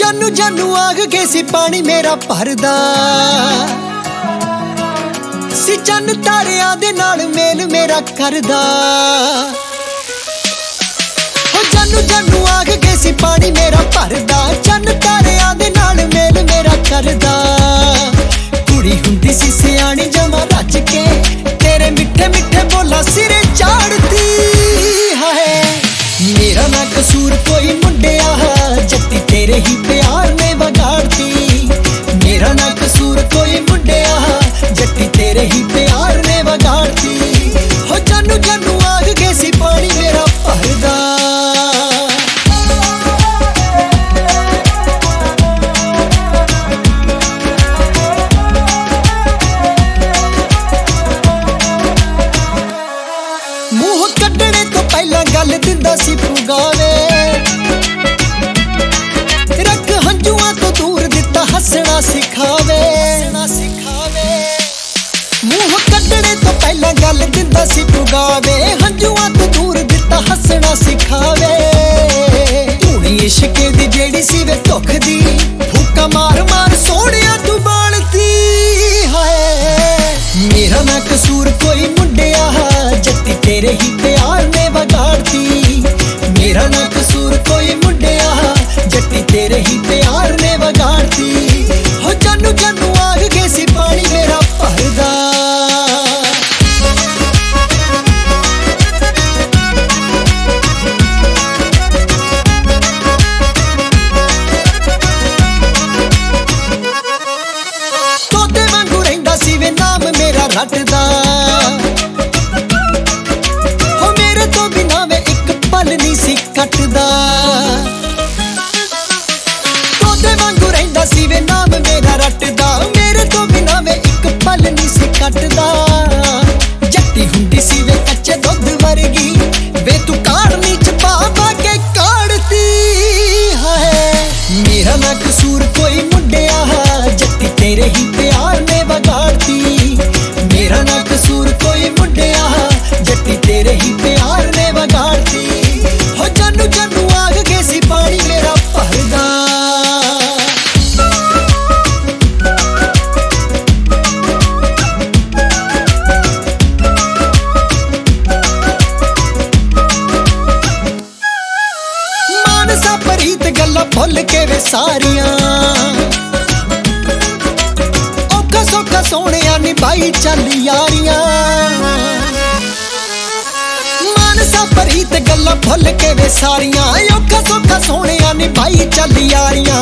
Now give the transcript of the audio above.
ਜਾਨੂ ਜਾਨੂ ਆਗ ਕੇ ਸੀ ਪਾਣੀ ਮੇਰਾ ਭਰਦਾ ਸੀ, ਚੰਨ ਤਾਰਿਆਂ ਦੇ ਨਾਲ ਮੇਲ ਮੇਰਾ ਕਰਦਾ। ਹੋ ਜਾਨੂ ਜਾਨੂ ਆਗ ਕੇ ਸੀ ਪਾਣੀ ਮੇਰਾ ਭਰਦਾ, ਚੰਨ ਤਾਰਿਆਂ ਦੇ ਨਾਲ ਮੇਲ ਮੇਰਾ ਕਰਦਾ। ਕੁੜੀ ਹੁੰਦੀ ਸੀ ਸਿਆਣੀ ਜਮਾ ਰੱਜ ਕੇ, ਤੇਰੇ ਮਿੱਠੇ ਮਿੱਠੇ ਬੋਲਾਂ ਸਿਰੇ ਚਾੜਦੀ ਹੈ। ਮੇਰਾ ਨਾ ਕਸੂਰ ਕੋਈ ਮੁੰਡਿਆ, ਜੱਟੀ ਤੇਰੇ ਹੀ ਪਿਆਰ ਨੇ ਵਿਗਾੜਤੀ। ਮੇਰਾ ਨਾ ਕਸੂਰ ਕੋਈ ਮੁੰਡਿਆ, ਜੱਟੀ ਤੇਰੇ ਹੀ ਪਿਆਰ ਨੇ ਵਿਗਾੜਤੀ। ਹੋ ਜਾਨੂ ਜਾਨੂ ਆਗ ਕੇ ਸੀ ਪਾਣੀ ਮੇਰਾ ਭਰਦਾ। ਮੂੰਹ ਕੱਢਣੇ ਤੋਂ ਪਹਿਲਾਂ ਗੱਲ ਦਿੰਦਾ ਸੀ ਪੁਗਾਵੇ, ਰੱਖ ਹੰਝੂਆਂ ਤੋਂ ਦੂਰ ਦਿੱਤਾ ਹੱਸਣਾ ਸਿਖਾਵੇ। ਮੂੰਹ ਕੱਢਣੇ ਤੋਂ ਪਹਿਲਾਂ ਗੱਲ ਦਿੰਦਾ ਸੀ ਪੁਗਾਵੇ, ਹੰਝੂਆਂ ਤੋਂ ਦੂਰ ਦਿੱਤਾ ਹੱਸਣਾ ਸਿਖਾਵੇ। ਧੂਣੀ ਇਸ਼ਕੇ ਦੀ ਜਿਹੜੀ ਸੀ ਵੇ ਧੁੱਖ ਦੀ, ਫੂਕਾ ਮਾਰ ਮਾਰ ਸੋਹਣਿਆ ਤੂੰ ਬਾਲਦੀ ਹੈ। ਮੇਰਾ ਨਾ ਕਸੂਰ ਕੋਈ ਮੁੰਡਿਆ, ਜੱਟੀ ਤੇਰੇ ਹੀ ਪਿਆਰ ਨੇ ਵਿਗਾੜਤੀ। ਮੇਰਾ ਨਾ ਕਸੂਰ ਕੋਈ ਮੁੰਡਿਆ, ਜੱਟੀ ਤੇਰੇ ਹੀ ਪਿਆਰ ਨੇ ਵਿਗਾੜਤੀ। ਹੋ ਜਾਨੂ ਜਾਨੂ ਆਗ ਕੇ ਸੀ ਪਾਣੀ ਮੇਰਾ ਭਰਦਾ। ਤੋਤੇ ਵਾਂਗੂ ਰਹਿੰਦਾ ਸੀ ਵੇ ਨਾਮ ਮੇਰਾ ਰੱਟਦਾ, ਹੋ ਮੇਰੇ ਤੋਂ ਬਿਨਾਂ ਵੇ ਇੱਕ ਪਲ ਨਹੀਂ ਸੀ ਕੱਟਦਾ। ਤੋਤੇ ਵਾਂਗੂ ਰਹਿੰਦਾ ਸੀ ਵੇ ਨਾਮ ਮੇਰਾ ਰੱਟਦਾ, ਮੇਰੇ ਤੋਂ ਬਿਨਾਂ ਵੇ ਇੱਕ ਪਲ ਨਹੀਂ ਸੀ ਕੱਟਦਾ। ਜੱਟੀ ਹੁੰਦੀ ਸੀ ਵੇ ਕੱਚੇ ਦੁੱਧ ਵਰਗੀ, ਵੇ ਤੂੰ ਕਾੜਨੀ ਚ ਪਾ ਪਾ ਕੇ ਕਾੜਦੀ ਹੈ। ਮੇਰਾ ਨਾ ਕਸੂਰ ਕੋਈ ਮੁੰਡਿਆ, ਜੱਟੀ ਤੇਰੇ ਹੀ ਪਿਆਰ ਨੇ ਵਿਗਾੜਤੀ। ਮੇਰਾ ਨਾ ਕਸੂਰ ਕੋਈ ਮੁੰਡਿਆ, ਜੱਟੀ ਤੇਰੇ ਹੀ ਪਿਆਰ ਨੇ ਵਿਗਾੜਤੀ। ਹੋ ਜਾਨੂ ਜਾਨੂ ਆਗ ਕੇ ਸੀ ਪਾਣੀ ਮੇਰਾ ਭਰਦਾ। ਮਾਨਸਾ ਪ੍ਰੀਤ ਗੱਲਾਂ ਭੁੱਲ ਕੇ ਵੇ ਸਾਰੀਆਂ, ਔਖਾ ਸੌਖਾ ਸੋਹਣਿਆ ਨਿਭਾਈ ਚੱਲ ਯਾਰੀਆਂ। ਮਾਨਸਾ ਪ੍ਰੀਤ ਗੱਲਾਂ ਭੁੱਲ ਕੇ ਵੇ ਸਾਰੀਆਂ, ਔਖਾ ਸੌਖਾ ਸੋਹਣਿਆ ਨਿਭਾਈ ਚੱਲ ਯਾਰੀਆਂ।